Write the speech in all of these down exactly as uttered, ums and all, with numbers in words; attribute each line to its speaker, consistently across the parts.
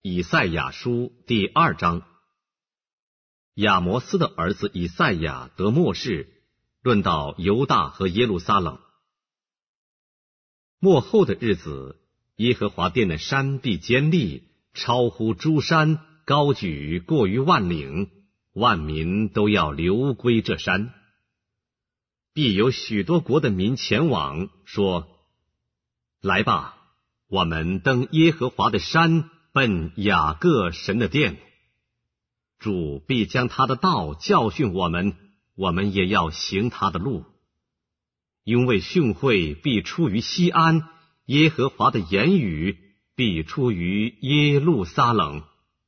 Speaker 1: 以赛亚书第二章。亚摩斯的儿子以赛亚得末世，论到犹大和耶路撒冷。末后的日子，耶和华殿的山必坚立，超乎诸山，高举过于万岭，万民都要流归这山。必有许多国的民前往，说：来吧，我们登耶和华的山，奔雅各神的殿。主必将他的道教训我们，我们也要行他的路。因为训诲必出于西安，耶和华的言语必出于耶路撒冷。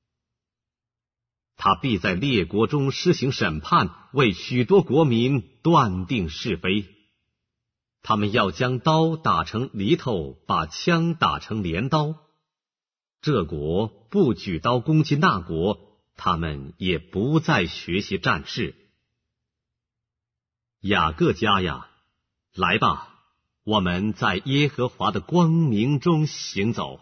Speaker 1: 他必在列国中施行审判，为许多国民断定是非。他们要将刀打成犁头，把枪打成镰刀。这国不举刀攻击那国，他们也不再学习战事。雅各家呀，来吧，我们在耶和华的光明中行走。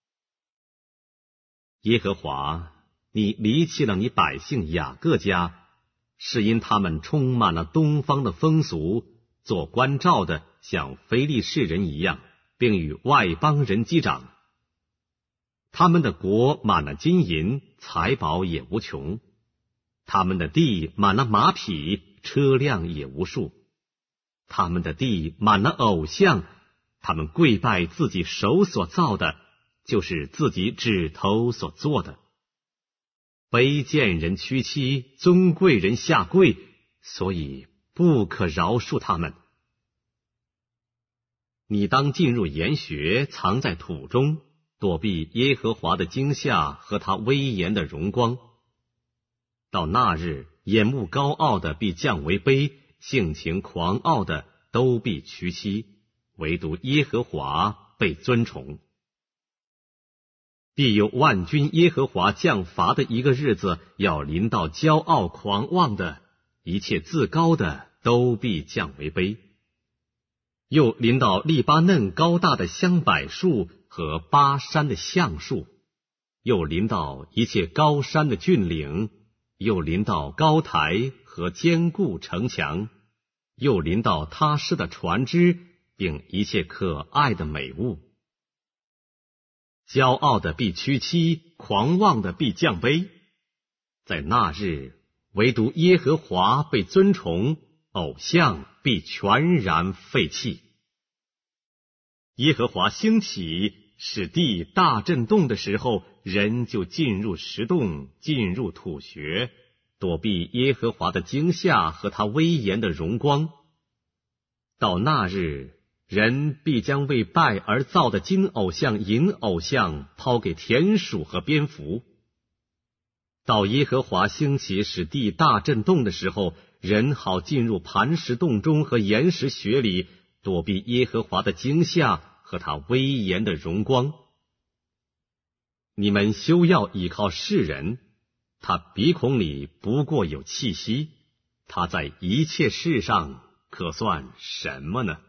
Speaker 1: 耶和华，你离弃了你百姓雅各家，是因他们充满了东方的风俗，做关照的像非利士人一样，并与外邦人击掌。他们的国满了金银，财宝也无穷；他们的地满了马匹，车辆也无数；他们的地满了偶像，他们跪拜自己手所造的，就是自己指头所做的。卑贱人屈膝，尊贵人下跪，所以不可饶恕他们。你当进入岩穴，藏在土中，躲避耶和华的惊吓和他威严的荣光。到那日，眼目高傲的必降为卑，性情狂傲的都必屈膝，唯独耶和华被尊崇。必有万军耶和华降罚的一个日子，要临到骄傲狂妄的，一切自高的都必降为卑。又临到利巴嫩高大的香柏树和巴山的橡树，又临到一切高山的峻岭，又临到高台和坚固城墙，又临到他施的船只，并一切可爱的美物。骄傲的必屈膝，狂妄的必降卑。在那日，唯独耶和华被尊崇，偶像必全然废弃。耶和华兴起，使地大震动的时候，人就进入石洞，进入土穴，躲避耶和华的惊吓和他威严的荣光。到那日，人必将为拜而造的金偶像、银偶像抛给田鼠和蝙蝠。到耶和华兴起使地大震动的时候，人好进入磐石洞中和岩石穴里，躲避耶和华的惊吓和他威严的荣光。你们休要倚靠世人，他鼻孔里不过有气息，他在一切事上可算什么呢？